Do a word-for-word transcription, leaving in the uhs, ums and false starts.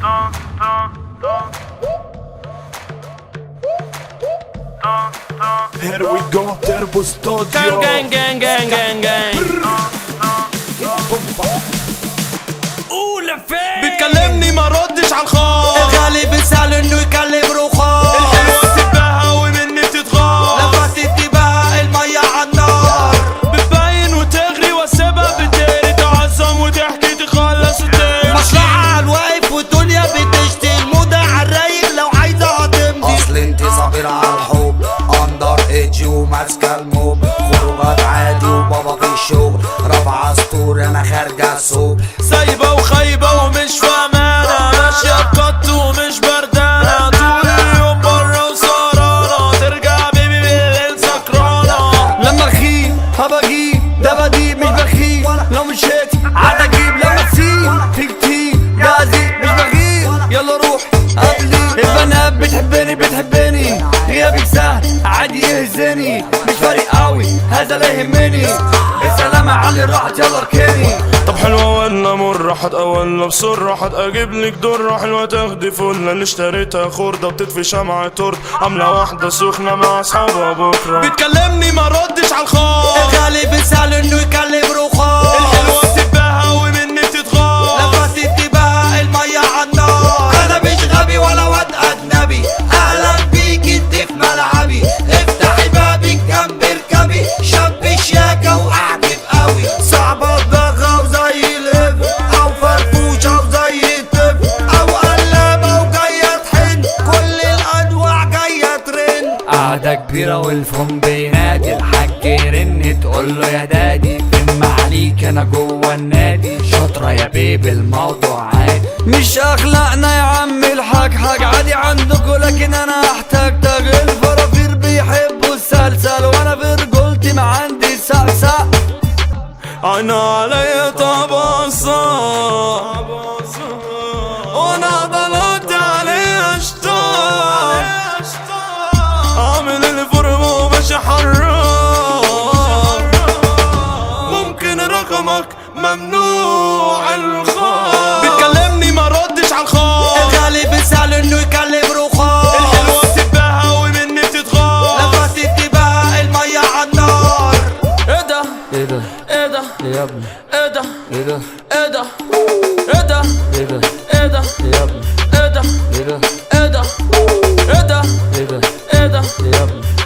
Here we go, Turbo Studio. Gang gang gang gang gang. قول فين بتكلمني ما ردش على الخط. الغالي بيسأل انه يكلم روخه. الحلوة بتتباهى ومني بتتغاظ. لفتت تباهى المية عالنار. بتبين وتغري واسيبها بتقري تعظم وتحكي تخلص وتمشي. مصلحة عالواقف والدنيا بتشتي. الموضة عالرايق لو عايزة هتمضي. اصل انت صابرة عالحب اندر ايدج وماسكة الموب. خروجات عادي وبابا في الشغل رافعة سطور انا خارجة السوق. سايبة وخايبة ومش فاهمانة ماشية بقط ومش بردانة. طول اليوم برا وسهرانة ترجع بيبي بالليل سكرانة. لما رخيص هبجيب ده بديب مش بخيل. لو مشيت عاد اجيب لما تسيب في كتير جازي مش بغيب. يلا روح قبلي. البنات بتحبني بتحبني غيابك سهل عادي يهزني. مش فارق قوي هذا لا يهمني. السلامة علي راحت يلا اركني. طب حلوة ولا مرة حتقولنا بسرعة حتجيب لك درة حلوة تاخدي فلة اللي اشتريتها خردة بتطفي شمعة تورت عاملة واحدة سخنة مع اصحابها بكرة. بتكلمني ما ردش على الخط. الغالي بيسأل انه يكلم روخه. الحلوة بتتباهى ومني بتتغاظ. لفتت تباهى المية عالنار. انا مش غبي ولا واد اجنبي. اهلا بيك انت في ملعبي. افتحي بابك جنب اركبي. شاب شياكة واعجب قوي. صعبة تضغى وزي الهب او فرفوشة وزي التب او قلابة وجاية تحن. كل الانواع جاية ترن. قعدة كبيرة والفون بينادي. الحاج يرن تقول له يا دادي. فين عليك انا جوه النادي. شاطرة يا بيبي الموضوع عادي. مش اخلاقنا يا عم الحاج حاج عادي عندكوا. لكن انا احتاج تاج. الفرافير بيحبوا السلسل وانا في رجولتي ما عندي سقسق. عينا عليا طبصة وانا ضلعت عليها اشتاق. عامل الفرم وماشي حرام. ممكن رقمك ممنوع الخط. بتكلمني ما ردش على الخط. الغالي بيسأل انه يكلم روخه. الحلوة بتتباهى ومني بتتغاظ. لفتت تباهى المية عالنار. ايه ده ايه ده ايه ده يا ابني ايه ده ايه ده ايه ده ايه ده ايه ده ايه ده يا ابني ايه ده ايه ده ايه ده ايه ده ايه ده ايه ده يا ابني